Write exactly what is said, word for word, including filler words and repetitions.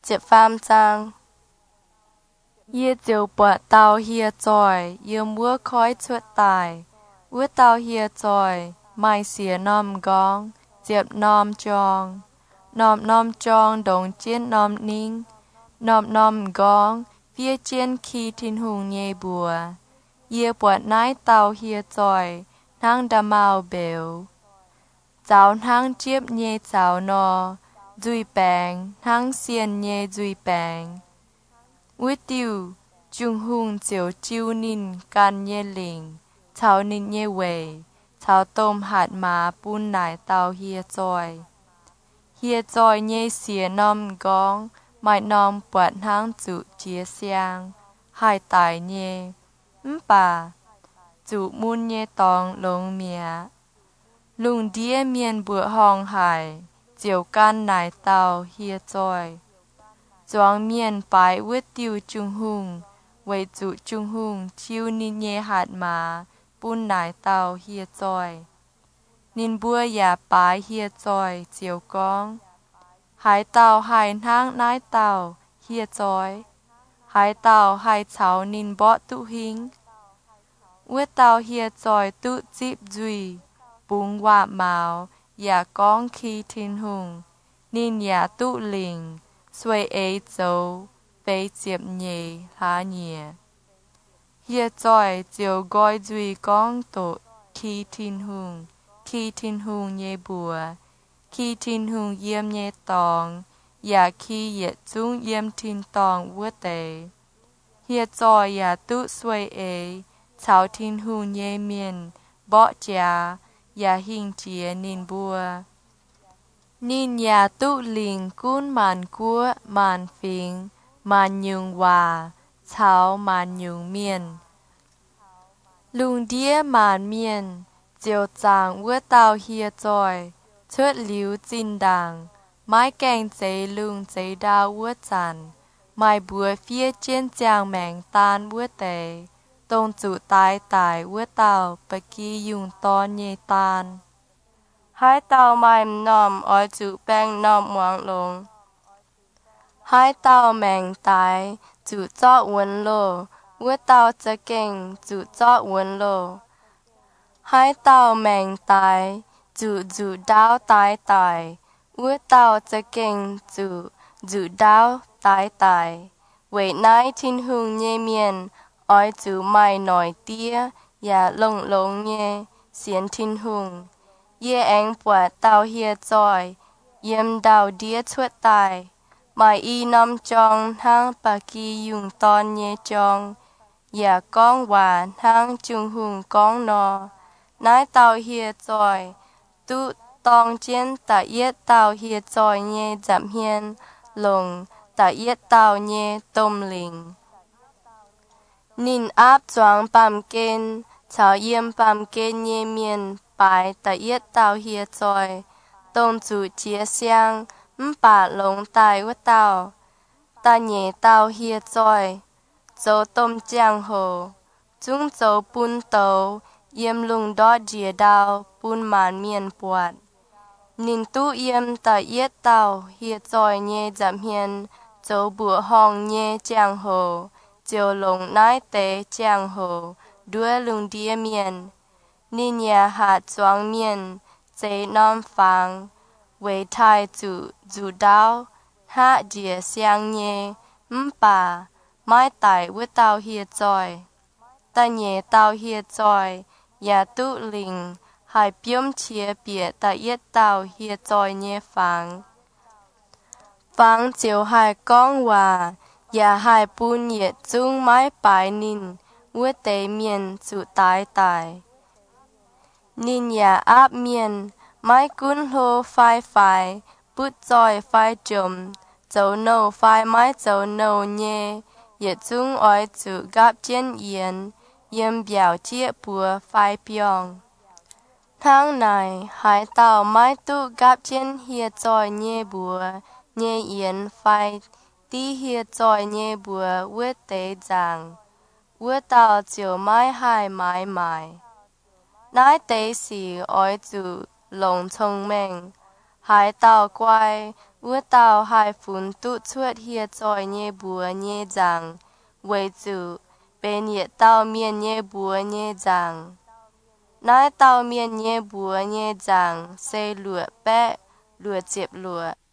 接翻章。Ye chiều bọt tàu hìa tròi, ye múa khói chuột tài. Ua tàu hìa tròi, mai xìa nòm gong, diệp nòm chong. Nòm nòm chong đồng chiên nòm ninh. Nòm nòm gong, phía chiên khi thiên hùng nhê bùa. Ye bọt nái tàu hìa tròi, nang đà màu bèo. Cháu nang chiếp nhê cháu nò, dùi bèng, nang xiên nhê dùi bèng. Ua tiêu, chung hùng chiều chiêu ninh can nhê lình, cháu ninh nhê wei, cháu tôm hạt má bún nải tàu hìa tròi. Hìa tròi nhê xìa nòm gong, mai nòm bọt nang chủ chia xiang, hai tài nhê. Bà, chủ môn nhê tòng lông mía. Lùng đĩa miền bữa hong hải, chiều can nải tàu hìa tròi. Doang miền bái vứt tiêu chung hùng, với chủ chung hùng chiêu ninh nhê hạt má, bún nải tàu hìa tròi. Ninh bùa ya bái hìa tròi chiều gong. Hải tàu hải nang nái tàu hìa tròi. Hải tàu hải cháu ninh bọ tụ hình. Ua tàu hìa tròi tụ dịp dùi, bún quả màu, ya gong khi thiên hùng. Ninh ya tụ lình, xuôi ấy dấu, bế diệp nhê lá nhìa. Hìa tròi chiều gói dùi gong tổ khi thiên hùng, khi thiên hùng nhê bùa. Khi thiên hùng yếm nhê tòng, ya khi yết chung yếm thiên tòng vua tế. Hìa tròi ya tụ xuôi ấy, cháu thiên hùng nhê miền, bọ chá, ya hình chía ninh bùa. Ninh ya tụ lình cún màn cua, màn phình, màn nhung hòa, cháu màn nhung miền. Lùng đĩa màn miền, chiều chàng vua tàu hìa tròi, chuột liu chín đàng, mái kèng chế lùng chế đào vua chàn, mai bùa phía trên chàng mèng tan vua tế, tông chủ tái tái vua tàu bà kỳ dùng ton nhê tan. Hai tàu mai nòm oi chủ bèng nòm ngoang lông. Hai tàu mèng tái, chủ chọ vấn lô, vua tàu chế kênh chủ chọ vấn lô. Hai tàu mèng tái, chủ chủ đáo tái tái, vua tàu chế kênh chủ chủ đáo tái tái. Vậy nái thiên hùng nhê miền, oi chủ mai nòi tía, ya lông lông nhê, xiên thiên hùng. Ye anh bọt tàu hìa tròi, yếm đào đĩa chuột tài. Mai y nòm chong hang bà kỳ dùng ton nhê chong, ya gong hòa hang chung hùng gong nò. Nái tàu hìa tròi, tụ tòng chiên tạ yết tàu hìa tròi nhê giảm hiên, lồng tạ yết tàu nhê tôm lình. Ninh áp choáng bàm kên, cháu yếm bàm kên nhê miền, bái tạ yết tàu hìa tròi, tông chủ chia xiang, bà lông tài vứt tàu. Ta nhé tàu hìa tròi, dấu tôm chàng hồ, chúng dấu bún tàu, yếm lùng đót dìa đào, bún màn miền bọt. Ninh tụ yếm tạ yết tàu hìa tròi nhé giảm hiền, dấu bùa hong nhé chàng hồ, chiều lồng nái tế chàng hồ, đuôi lùng đĩa miền. Ninh ya hạt choáng miền, chế nòm phang, với thai chủ chủ đáo, hạ dìa xiang nhê, bà, mai tài vua tàu hìa tròi. Ta nhé tàu hìa tròi, ya tụ lình, hai biếm chia bịa ta yết tàu hìa tròi nhé phang. Phang chiều hai gong hòa, ya hai bún yết chung mai bài ninh, vua tế miền chủ tái tài. Ninh ya áp miền, mai cún hô phai phai, bút tròi phai chùm, dấu nâu phai mai dấu nâu nhê, yết chung oi chủ gáp chiên yến, yếm biao chia bùa phai biong. Tháng này, hai tàu mai tụ gáp chiên hìa tròi nhê bùa, nhê yến phai, tí hìa tròi nhê bùa vua tế giang, vua tàu chiều mai hai mãi mãi. Nái tế xì oi chủ lồng thông mệnh, hai tàu quay, Ua tao hai phun tụ chuột hia choi nhê bùa nhê rằng, Quay chủ, bê nhiệt tao miên nhê bùa nhê rằng. Nói tao miên nhê bùa nhê rằng, Xây lụa bẹ, lụa chếp lụa.